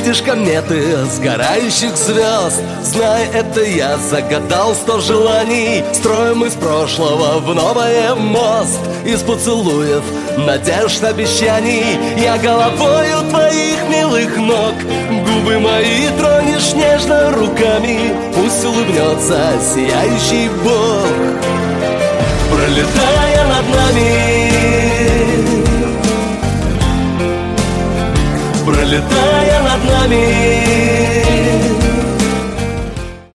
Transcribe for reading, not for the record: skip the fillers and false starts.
видишь кометы сгорающих звезд. Знай, это я загадал 100 желаний. Строим из прошлого в новое мост. Из поцелуев, надежд, обещаний. Я головою твоих милых ног. Губы мои тронешь нежно руками. Пусть улыбнется сияющий Бог, пролетая над нами, пролетая над нами.